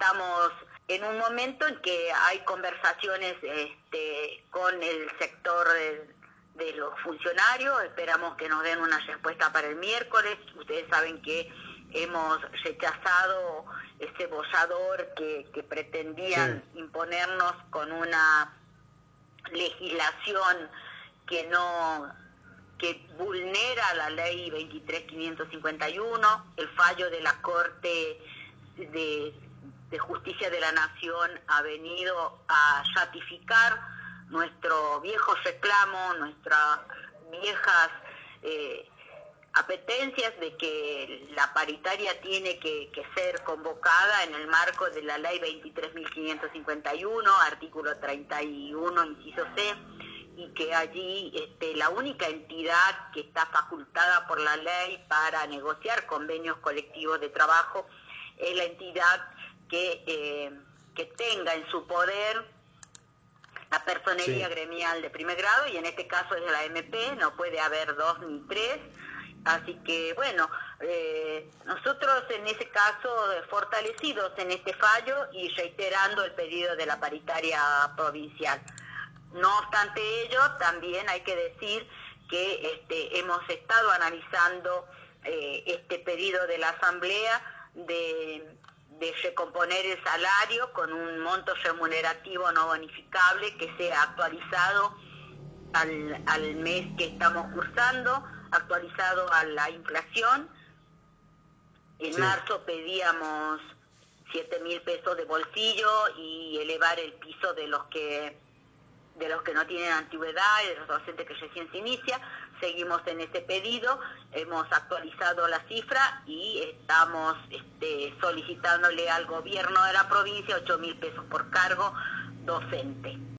estamos en un momento en que hay conversaciones con el sector de los funcionarios. Esperamos que nos den una respuesta para el miércoles. Ustedes saben que hemos rechazado ese bollador que pretendían imponernos con una legislación que vulnera la ley 23.551, el fallo de la Corte de Justicia de la Nación ha venido a ratificar nuestro viejo reclamo, nuestras viejas apetencias de que la paritaria tiene que ser convocada en el marco de la ley 23.551, artículo 31, inciso C, y que allí la única entidad que está facultada por la ley para negociar convenios colectivos de trabajo es la entidad que tenga en su poder la personería gremial de primer grado, y en este caso es la MP, no puede haber dos ni tres. Así que bueno, nosotros en ese caso fortalecidos en este fallo y reiterando el pedido de la paritaria provincial. No obstante ello, también hay que decir que hemos estado analizando este pedido de la Asamblea de recomponer el salario con un monto remunerativo no bonificable que sea actualizado al mes que estamos cursando, actualizado a la inflación. En marzo pedíamos 7.000 pesos de bolsillo y elevar el piso de los que no tienen antigüedad y de los docentes que recién se inicia. Seguimos en ese pedido, hemos actualizado la cifra y estamos solicitándole al gobierno de la provincia 8.000 pesos por cargo docente.